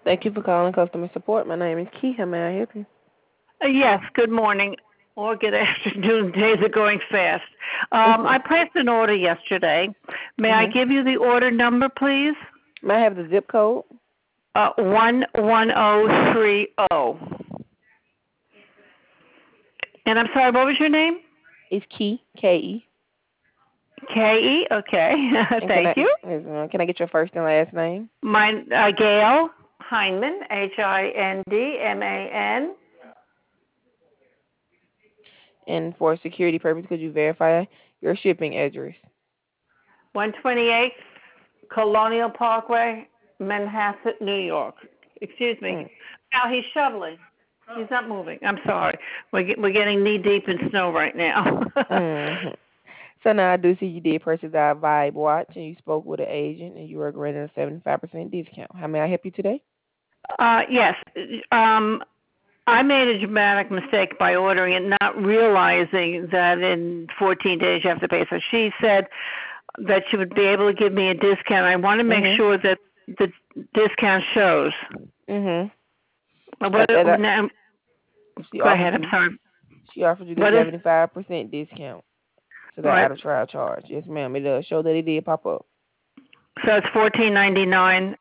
Thank you for calling customer support. My name is Key. How may I help you? Yes, good morning or good afternoon. Days are going fast. I placed an order yesterday. May I give you the order number, please? May I have the zip code? 11030. And I'm sorry, what was your name? It's Key, K-E. K-E? Okay. And Thank you. can I get your first and last name? Mine, Gail Hindman, Hindman. And for security purposes, could you verify your shipping address? 128 Colonial Parkway, Manhasset, New York. Excuse me. Mm. Now he's shoveling. He's not moving. I'm sorry. We're getting knee deep in snow right now. hmm So now I do see you did purchase our Vibe watch, and you spoke with an agent, and you were granted a 75% discount. How may I help you today? Yes. I made a dramatic mistake by ordering it, not realizing that in 14 days you have to pay. So she said that she would be able to give me a discount. I want to make Mhm. sure that the discount shows. Mhm. Now, She go offered ahead. I'm you. sorry. She offered you the What is 75% discount to the right? out of trial charge. Yes, ma'am. It does show that it did pop up. So it's 14.99.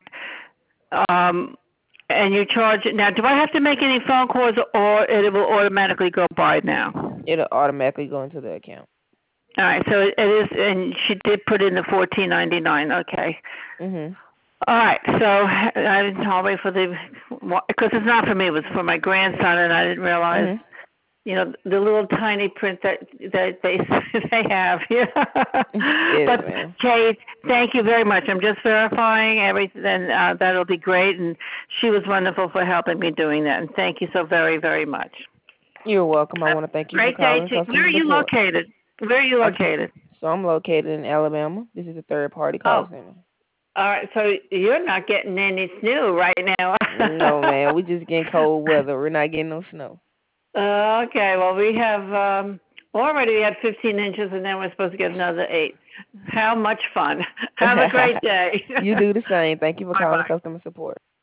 And you charge it now. Do I have to make any phone calls, or it will automatically go by now? It'll automatically go into the account. All right. So it is, and she did put in the 14.99. Okay. Mhm. All right. So I'll wait for the because it's not for me. It was for my grandson, and I didn't realize. Mhm. You know the little tiny print that they they have. Yes, But ma'am. Kate, thank you very much. I'm just verifying everything, and that'll be great. And she was wonderful for helping me doing that. And thank you so very, very much. You're welcome. I want to thank you for Great day. calling Where customer are you support. located? Where are you I'm located? I'm located in Alabama. This is a third party call Oh, center. all right. So you're not getting any snow right now. No, man. We just getting cold weather. We're not getting no snow. Okay. Well, we have already had 15 inches, and then we're supposed to get another 8. How much fun. Have a great day. You do the same. Thank you for calling Bye-bye. customer support.